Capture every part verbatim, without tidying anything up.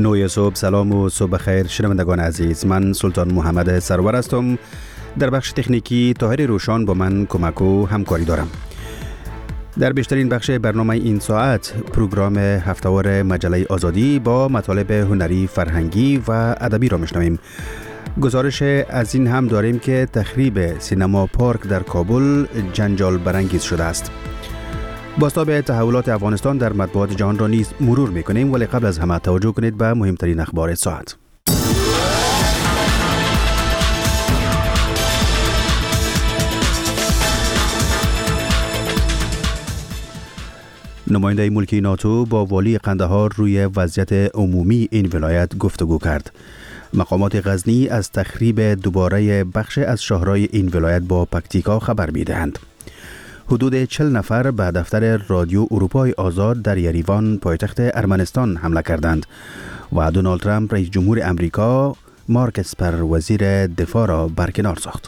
نوی صبح، سلام و صبح خیر شنوندگان عزیز. من سلطان محمد سرور هستم. در بخش تکنیکی طاهر روشان با من کمک و همکاری دارم. در بیشترین بخش برنامه این ساعت پروگرام هفته‌وار مجله آزادی با مطالب هنری، فرهنگی و ادبی را میشنویم. گزارش از این هم داریم که تخریب سینما پارک در کابل جنجال برانگیز شده است. بازتاب تحولات افغانستان در مطبوعات جهان را نیز مرور میکنیم، ولی قبل از همه توجه کنید به مهمترین اخبار ساعت. نماینده ملکی ناتو با والی قندهار روی وضعیت عمومی این ولایت گفتگو کرد. مقامات غزنی از تخریب دوباره بخش از شهرهای این ولایت با پکتیکا خبر میدهند. حدود چهل نفر به دفتر رادیو اروپای آزاد در یریوان پایتخت ارمنستان حمله کردند و دونالد ترامپ رئیس جمهور امریکا مارک اسپر وزیر دفاع را برکنار ساخت.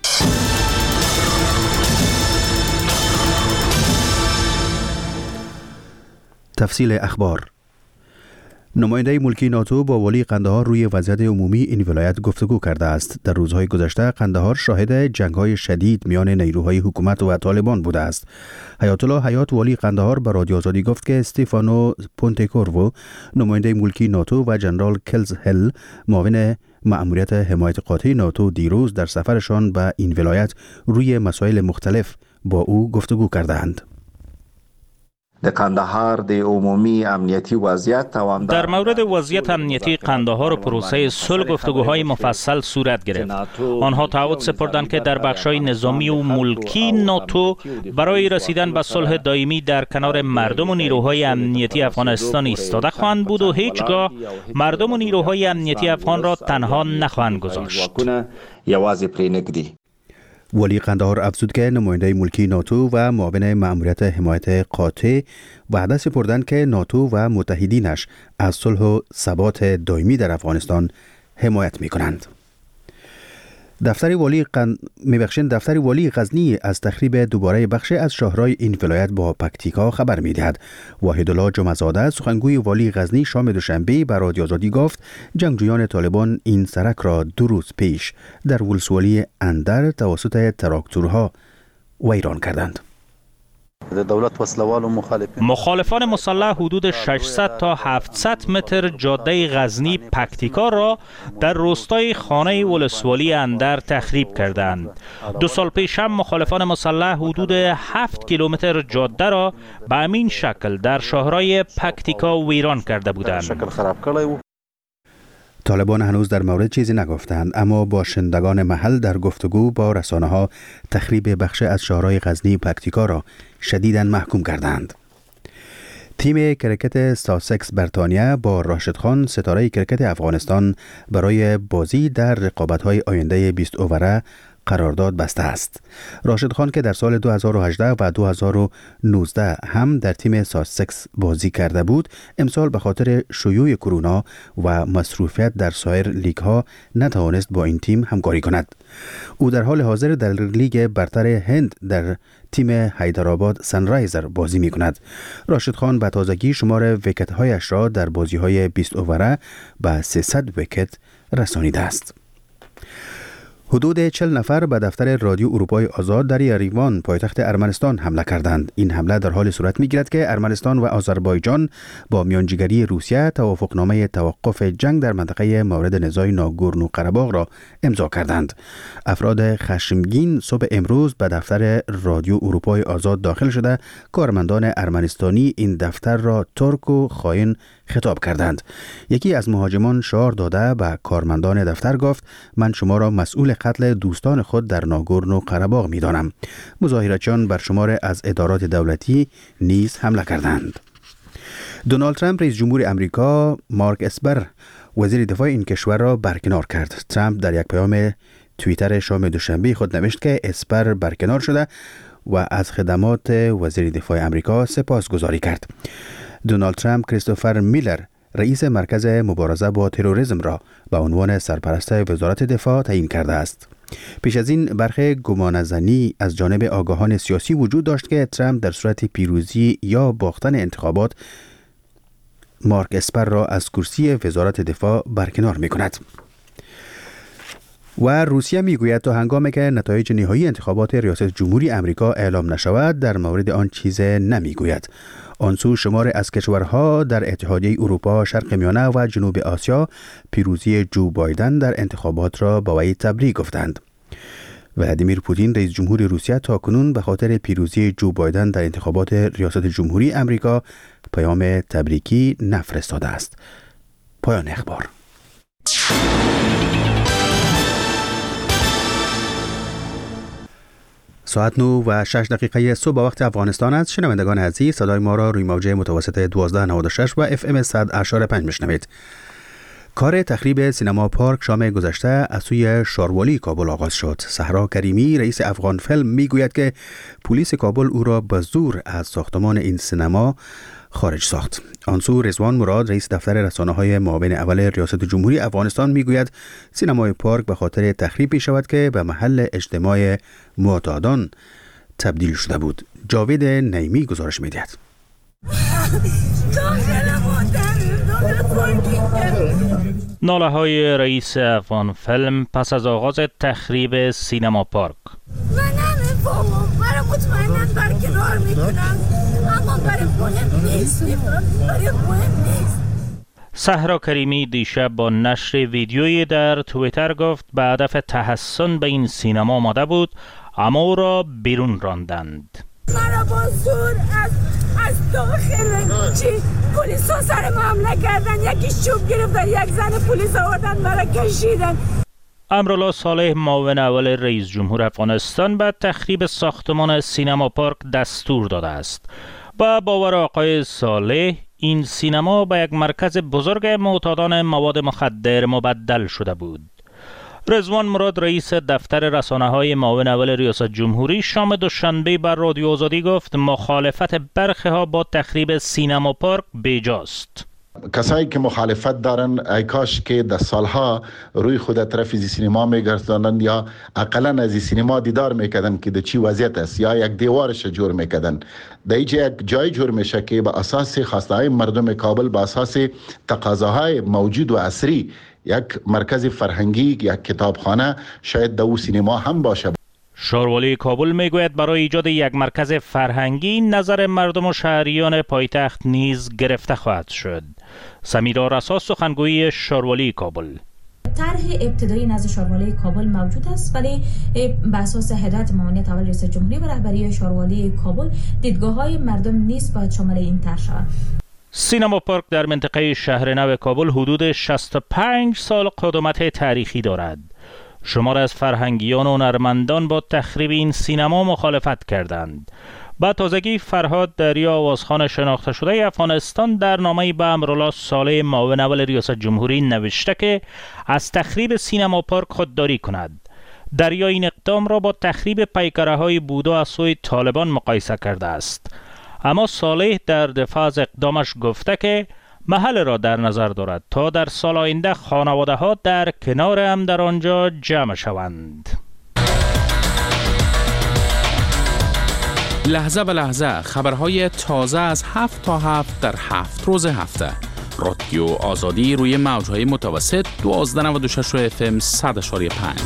تفصیل اخبار. نماینده ملکی ناتو با والی قندهار روی وضعیت عمومی این ولایت گفتگو کرده است. در روزهای گذشته قندهار شاهد جنگ‌های شدید میان نیروهای حکومت و طالبان بوده است. حیات الله حیات والی قندهار به رادیو آزادی گفت که استیفانو پونتکورو نماینده ملکی ناتو و جنرال کلز هل معاون مأموریت حمایت قاطع ناتو دیروز در سفرشان به این ولایت روی مسائل مختلف با او گفتگو کردند. د قندهار د عمومی امنیتی وضعیت در مورد وضعیت امنیتی قندهار و پروسه صلح گفتگوهای مفصل صورت گرفت. آنها تعهد سپردند که در بخش‌های نظامی و ملکی ناتو برای رسیدن به صلح دائمی در کنار مردم و نیروهای امنیتی افغانستان ایستاده خواهند بود و هیچگاه مردم و نیروهای امنیتی افغان را تنها نخواهند گذاشت. ولی قندهار افزود که نماینده ملکی ناتو و معاون مأموریت حمایت قاطع وعده سپردند که ناتو و متحدینش از صلح و ثبات دائمی در افغانستان حمایت می‌کنند. دفتر والی قن... میبخشین دفتر والی غزنی از تخریب دوباره بخش از شهرهای این ولایت با پکتیکا خبر می‌دهد. وحیدالله جمعه‌زاده سخنگوی والی غزنی شام دوشنبه به رادیو آزادی گفت جنگجویان طالبان این سرک را دو روز پیش در ولسوالی اندر توسط تراکتورها ویران کردند. دولت وسلوال و مخالفین مخالفان مسلح حدود ششصد تا هفتصد متر جاده غزنی پکتیکا را در روستای خانه ولسوالی اندر تخریب کردند. دو سال پیش هم مخالفان مسلح حدود هفت کیلومتر جاده را به همین شکل در شهرهای پکتیکا ویران کرده بودند. طالبان هنوز در مورد چیزی نگفتند، اما باشندگان محل در گفتگو با رسانه‌ها تخریب بخش از شهرهای غزنی پکتیکا را شدیداً محکوم کردند. تیم کرکت ساسکس بریتانیا با راشد خان ستاره کرکت افغانستان برای بازی در رقابت‌های آینده بیست اووره قرارداد بسته است. راشد خان که در سال دو هزار و هجده و دو هزار و نوزده هم در تیم ساسکس بازی کرده بود، امسال به خاطر شیوع کرونا و مصروفیت در سایر لیگ ها نتوانست با این تیم همکاری کند. او در حال حاضر در لیگ برتر هند در تیم حیدرآباد سنرایزر بازی می کند. راشد خان به تازگی شمار ویکت هایش را در بازی های بیست اووره به سیصد ویکت رسانیده است. حدود چهل نفر به دفتر رادیو اروپای آزاد در یریوان پایتخت ارمنستان حمله کردند. این حمله در حال صورت می‌گیرد که ارمنستان و آذربایجان با میانجیگری روسیه توافقنامه توقف جنگ در منطقه مورد نزاع ناگورنو قره‌باغ را امضا کردند. افراد خشمگین صبح امروز به دفتر رادیو اروپای آزاد داخل شده کارمندان ارمنستانی این دفتر را ترک و خائن خطاب کردند. یکی از مهاجمان شعار داده به کارمندان دفتر گفت من شما را مسئول قتل دوستان خود در ناگورنو قره‌باغ می‌دانم. مظاهراتچیان بر شمار از ادارات دولتی نیز حمله کردند. دونالد ترامپ رئیس جمهور امریکا مارک اسپر وزیر دفاع این کشور را برکنار کرد. ترامپ در یک پیام توییتر شام دوشنبه خود نوشت که اسپر برکنار شده و از خدمات وزیر دفاع امریکا سپاسگزاری کرد. دونالد ترامپ کریستوفر میلر رئیس مرکز مبارزه با تروریسم را به عنوان سرپرست وزارت دفاع تعیین کرده است. پیش از این برخی گمانه‌زنی از جانب آگاهان سیاسی وجود داشت که ترامپ در صورت پیروزی یا باختن انتخابات مارک اسپر را از کرسی وزارت دفاع برکنار می کند. و روسیه می گوید تا هنگامی که نتایج نهایی انتخابات ریاست جمهوری امریکا اعلام نشود در مورد آن چیز نمی گوید. آن سو شمار از کشورها در اتحادیه اروپا، شرق میانه و جنوب آسیا پیروزی جو بایدن در انتخابات را با وی تبریک گفتند. ولادیمیر پوتین رئیس جمهور روسیه تاکنون به خاطر پیروزی جو بایدن در انتخابات ریاست جمهوری امریکا پیام تبریکی نفرستاده است. پایان اخبار. ساعت نو و شش دقیقه صبح وقت افغانستان است. شنوندگان عزیز، صدای ما را روی موج متوسط دوازده نود و شش و اف ام صد اشاره پنج میشنوید. کار تخریب سینما پارک شام گذشته از سوی شاروالی کابل آغاز شد. صحرا کریمی رئیس افغان فیلم میگوید که پلیس کابل او را به زور از ساختمان این سینما خارج ساخت. آنسو رضوان مراد رئیس دفتر رسانه‌های معاون اول ریاست جمهوری افغانستان میگوید سینمای پارک به خاطر تخریب می شود که به محل اجتماع معتادان تبدیل شده بود. جاوید نعیمی گزارش می‌دهد. ناله های رئیس افغان فیلم پس از آغاز تخریب سینما پارک. من نمیفهمم، برای مطمئناً برکنار میکنم، اما برای مهم نیست، برای مهم نیست. صحرا کریمی دیشب با نشر ویدیویی در توییتر گفت به هدف تحسن به این سینما آمده بود اما او را بیرون راندند. مرا با زور از از داخل چی پلیس ها سر حمله کردن، یکی چوب گرفتن، یک زن پلیس آوردن مرا کشیدن. امرالله صالح معاون اول رئیس جمهور افغانستان به تخریب ساختمان سینما پارک دستور داده است. با باور آقای صالح این سینما به یک مرکز بزرگ معتادان مواد مخدر مبدل شده بود. رضوان مراد رئیس دفتر رسانه‌های معاون اول ریاست جمهوری شام دوشنبه بر رادیو آزادی گفت مخالفت برخی ها با تخریب سینما پارک بیجاست. کسایی که مخالفت دارن ای کاش که در سالها روی خود طرف از سینما میگرداندن یا اقلا از سینما دیدار میکردن که در چی وضعیت است یا یک دیوارش جور میکردن. در اینجا یک جای جور میشه که به اساس خواسته های مردم کابل، به اساس تقاضاهای موجود و عصری یک مرکز فرهنگی، یک کتابخانه شاید در او سینما هم باشه. شاروالی کابل میگوید برای ایجاد یک مرکز فرهنگی نظر مردم و شهریان پایتخت نیز گرفته خواهد شد. سمیرا رسا سخنگوی شاروالی کابل: طرح ابتدایی نزد شاروالی کابل موجود است، ولی بر اساس هدایت معاونیت اول رئیس جمهوری و رهبری شاروالی کابل دیدگاه‌های مردم نیز باید شامل این طرح شود. سینما پارک در منطقه شهرنو کابل حدود شصت و پنج سال قدمت تاریخی دارد. شمار از فرهنگیان و هنرمندان با تخریب این سینما مخالفت کردند. با تازگی فرهاد دریا آوازخوان شناخته شده افغانستان در نامه‌ای به امرالله صالح معاون اول ریاست جمهوری نوشته که از تخریب سینما پارک خودداری کند. دریا این اقدام را با تخریب پیکره‌های بودا از سوی طالبان مقایسه کرده است. اما صالح در دفاع از اقدامش گفته که محل را در نظر دارد تا در سال آینده خانواده ها در کنار هم در آنجا جمع شوند. لحظه به لحظه خبرهای تازه از هفت تا هفت در هفت روز هفته. رادیو آزادی روی موجهای متوسط دوازده نود و شش و اف ام صد و پنج.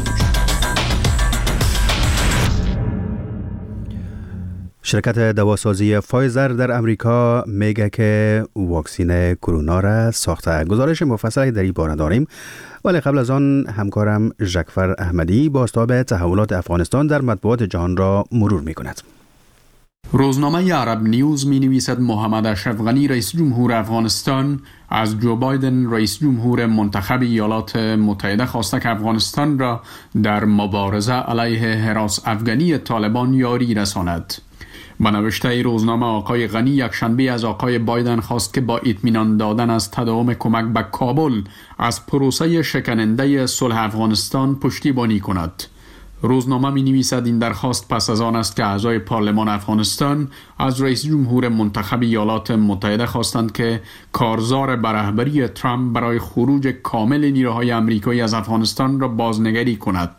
شرکت دواسازی فایزر در امریکا میگه که واکسین کرونا را ساخته. گزارش مفصلی در این باره داریم، ولی قبل از آن همکارم ژکفر احمدی بازتاب تحولات افغانستان در مطبوعات جهان را مرور می کند. روزنامه عرب نیوز می نویسد محمد اشرف غنی رئیس جمهور افغانستان از جو بایدن رئیس جمهور منتخب ایالات متحده خواسته که افغانستان را در مبارزه علیه هراس افغانی طالبان یاری رساند. با نوشته روزنامه آقای غنی یک شنبه از آقای بایدن خواست که با اطمینان دادن از تداوم کمک به کابل از پروسه شکننده صلح افغانستان پشتیبانی کند. روزنامه می نویسد این درخواست پس از آن است که اعضای پارلمان افغانستان از رئیس جمهور منتخب ایالات متحده خواستند که کارزار به رهبری ترامپ برای خروج کامل نیروهای آمریکایی از افغانستان را بازنگری کند.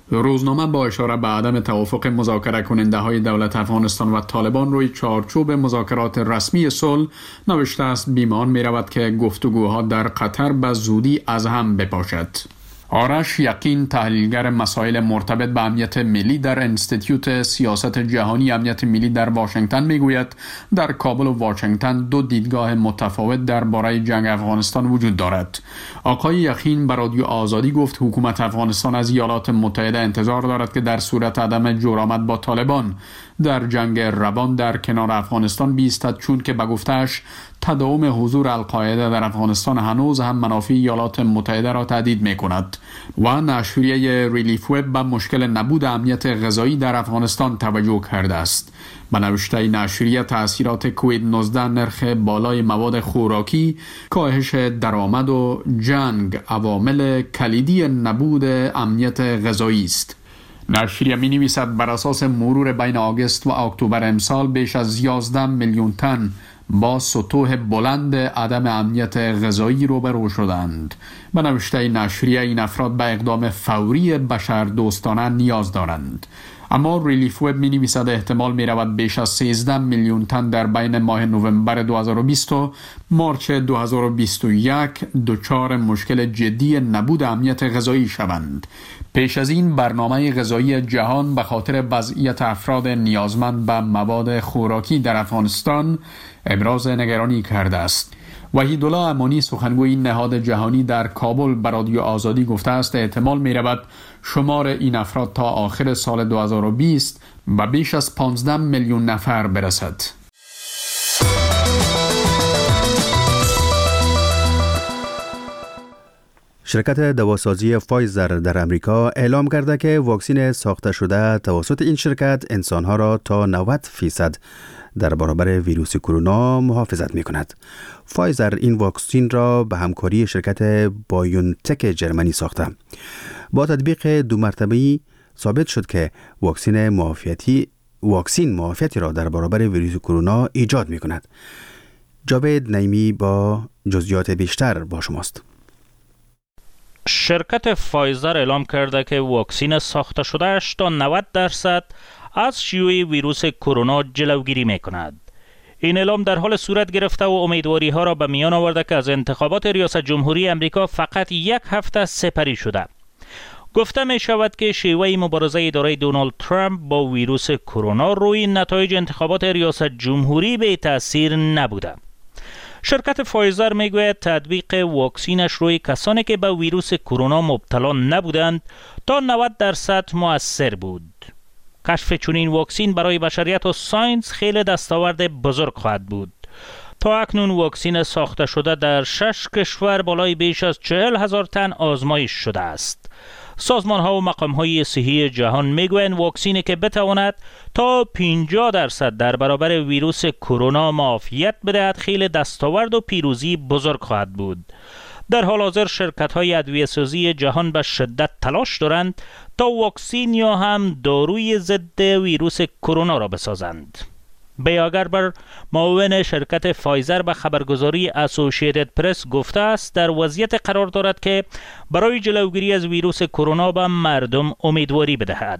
روزنامه با اشاره به عدم توافق مذاکره کننده های دولت افغانستان و طالبان روی چارچوب مذاکرات رسمی صلح نوشته است بیمان می رود که گفتگوها در قطر به زودی از هم بپاشد. آرش یقین، تحلیلگر مسائل مرتبط به امنیت ملی در انستیتیوت سیاست جهانی امنیت ملی در واشنگتن میگوید در کابل و واشنگتن دو دیدگاه متفاوت درباره جنگ افغانستان وجود دارد. آقای یقین به رادیو آزادی گفت حکومت افغانستان از ایالات متحده انتظار دارد که در صورت عدم جرأت با طالبان در جنگ روان در کنار افغانستان بیستد، چون که به گفته‌اش تداوم حضور القاعده در افغانستان هنوز هم منافع ایالات متحده را تهدید می‌کند. و نشریه ریلیف وب به مشکل نبود امنیت غذایی در افغانستان توجه کرده است. به نوشته نشریه تأثیرات کووید نوزده، نرخ بالای مواد خوراکی، کاهش درآمد و جنگ عوامل کلیدی نبود امنیت غذایی است. نشریه می نویسد بر اساس مرور بین آگوست و اکتبر امسال بیش از یازده میلیون تن با سطوح بلند عدم امنیت غذایی روبرو شدند. به نوشته نشریه این افراد به اقدام فوری بشردوستانه نیاز دارند. اما ریلیف وب می نویسد احتمال می رود بیش از سیزده میلیون تن در بین ماه نوامبر دو هزار و بیست و مارچ دو هزار و بیست و یک دچار مشکل جدی نبود امنیت غذایی شوند. پیش از این برنامه غذایی جهان به خاطر وضعیت افراد نیازمند به مواد خوراکی در افغانستان ابراز نگرانی کرده است. وحیدالله امانی، سخنگوی نهاد جهانی در کابل، به رادیو آزادی گفته است احتمال می رود شمار این افراد تا آخر سال دو هزار و بیست به بیش از پانزده میلیون نفر برسد. شرکت دواسازی فایزر در امریکا اعلام کرده که واکسن ساخته شده توسط این شرکت انسانها را تا نود فیصد در برابر ویروس کرونا محافظت می کند. فایزر این واکسن را به همکاری شرکت بایونتک جرمنی ساخته. با تطبیق دو مرتبه‌ای ثابت شد که واکسن معافیتی واکسن معافیتی را در برابر ویروس کرونا ایجاد می کند. جاوید نعیمی با جزئیات بیشتر با شماست. شرکت فایزر اعلام کرده که واکسن ساخته شدهش تا نود درصد از شیوع ویروس کرونا جلوگیری می کند. این اعلام در حال صورت گرفته و امیدواری ها را به میان آورده که از انتخابات ریاست جمهوری امریکا فقط یک هفته سپری شده. گفته می شود که شیوه مبارزه اداره دونالد ترامپ با ویروس کرونا روی نتایج انتخابات ریاست جمهوری به تأثیر نبوده. شرکت فایزر میگوید تطبیق واکسینش روی کسانی که به ویروس کرونا مبتلا نبودند تا نود درصد مؤثر بود. کشف چنین واکسن برای بشریت و ساینس خیلی دستاورد بزرگ خواهد بود. تا اکنون واکسن ساخته شده در شش کشور بالای بیش از چهل هزار تن آزمایش شده است. سازمان ها و مقام های صحی جهان میگویند واکسنی که بتواند تا پنجاه درصد در برابر ویروس کرونا معافیت بدهد خیلی دستاورد و پیروزی بزرگ خواهد بود. در حال حاضر شرکت های ادویه‌سازی جهان به شدت تلاش دارند تا واکسن یا هم داروی ضد ویروس کرونا را بسازند. بیاگر بر معاون شرکت فایزر به خبرگزاری اسوسییتد پرس گفته است در وضعیت قرار دارد که برای جلوگیری از ویروس کرونا به مردم امیدواری بدهد.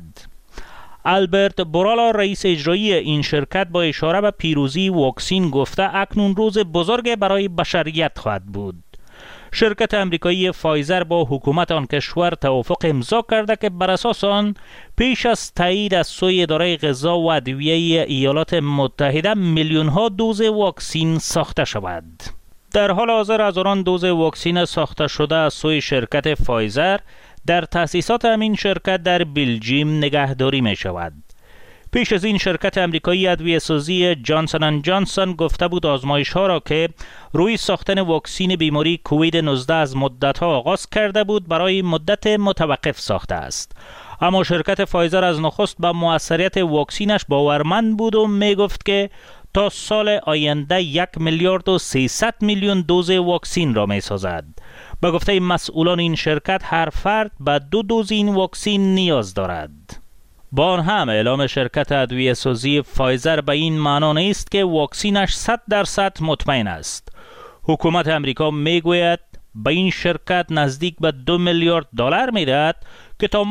آلبرت بورالا، رئیس اجرایی این شرکت، با اشاره به پیروزی واکسن گفته اکنون روز بزرگ برای بشریت خواهد بود. شرکت امریکایی فایزر با حکومت آن کشور توافق امضا کرده که بر اساس آن پیش از تایید از سوی اداره غذا و ادویه ایالات متحده میلیون ها دوز واکسن ساخته شود. در حال حاضر هزاران دوز واکسن ساخته شده از سوی شرکت فایزر در تأسیسات همین شرکت در بلژیم نگهداری می شود. پیش از این شرکت امریکایی ادویه‌سازی جانسون اند جانسون گفته بود آزمایش ها را که روی ساختن واکسن بیماری کووید نوزده از مدت ها آغاز کرده بود برای مدت متوقف ساخته است. اما شرکت فایزر از نخست به موثریت واکسنش باورمند بود و می گفت که تا سال آینده یک میلیارد و سیصد میلیون دوز واکسن را می سازد. به گفته مسئولان این شرکت هر فرد به دو دوز این واکسن نیاز دارد. با آن هم اعلام شرکت ادویه‌سازی فایزر به این معنا نیست که واکسنش صد درصد مطمئن است. حکومت امریکا میگوید به این شرکت نزدیک به دو میلیارد دلار میدهد که تا